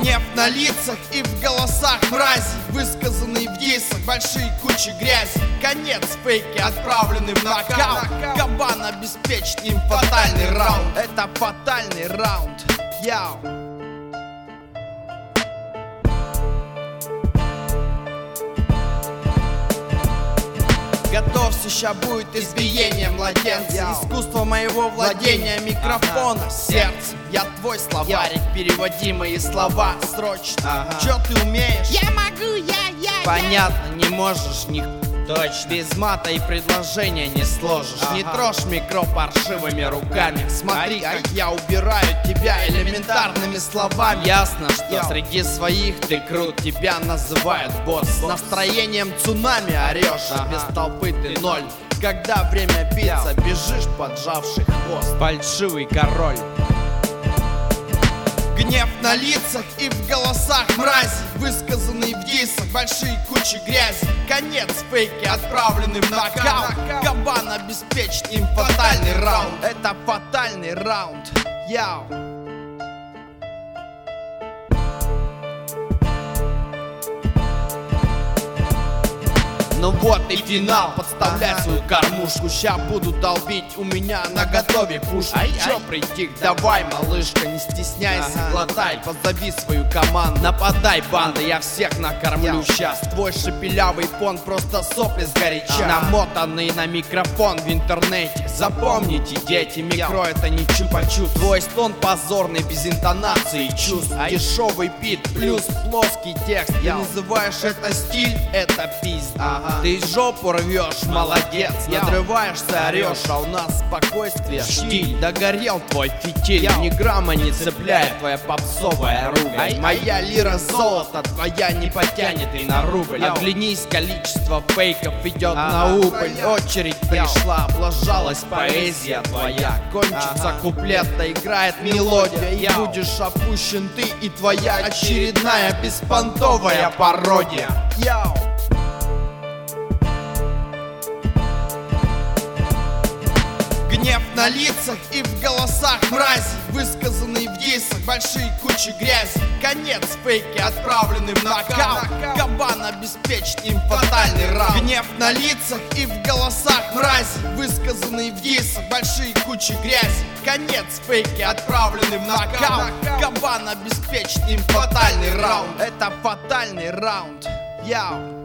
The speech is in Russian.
Гнев на лицах и в голосах мрази, высказанный в дисах, большие кучи грязи. Конец фейки, отправленный в нокаут. Кабан обеспечит им фатальный раунд. Это фатальный раунд. Яу. Готовься, ща будет избиение младенца. Искусство моего владения микрофона. Сердце, я твой словарик, переводи мои слова срочно. Чё ты умеешь? Я могу, я. Понятно, не можешь них. Точно. Без мата и предложения не сложишь. Не трожь микро паршивыми руками. Смотри, как я убираю тебя элементарными словами. Ясно, что среди своих ты крут, тебя называют босс. С настроением цунами орешь, без толпы ты ноль. Когда время биться, бежишь, поджавший хвост. Фальшивый король. Гнев на лицах и в голосах мрази, высказанный в дисах, большие кучи грязи. Конец фейки, отправленный в нокаут. Кабан обеспечит им фатальный раунд. Это фатальный раунд. Яу. Ну вот и финал, подставляй свою кормушку. Ща буду долбить, у меня на готове пушка. Чё притих, давай, малышка, не стесняйся, глотай, позови свою команду. Нападай, банда, я всех накормлю сейчас. Твой шепелявый фон просто сопли сгоряча, намотанный на микрофон в интернете. Запомните, дети, микро это не чупа-чуп. Твой стон позорный, без интонации и чувств. Дешевый бит плюс плоский текст. Ты называешь это стиль, это пизда. Ты жопу рвешь, молодец, надрываешься, орешь, а у нас спокойствие, штиль. Догорел твой фитиль, ни грамма не цепляет твоя попсовая ругань. Моя лира золото, твоя не потянет и на рубль. Оглянись, количество фейков идет на убыль. Очередь пришла, облажалась поэзия твоя. Кончится куплет, доиграет мелодия, и будешь опущен ты и твоя очередная беспонтовая пародия. Яу. Гнев на лицах и в голосах мрази, высказанный в дисах, большие кучи грязи. Конец фейки, отправленный в нокаут. Кабан обеспечит им фатальный раунд. Гнев на лицах и в голосах мрази, высказанный в дисах, большие кучи грязи. Конец фейки, отправленный в нокаут. Кабан обеспечит им фатальный раунд. Это фатальный раунд. Яу.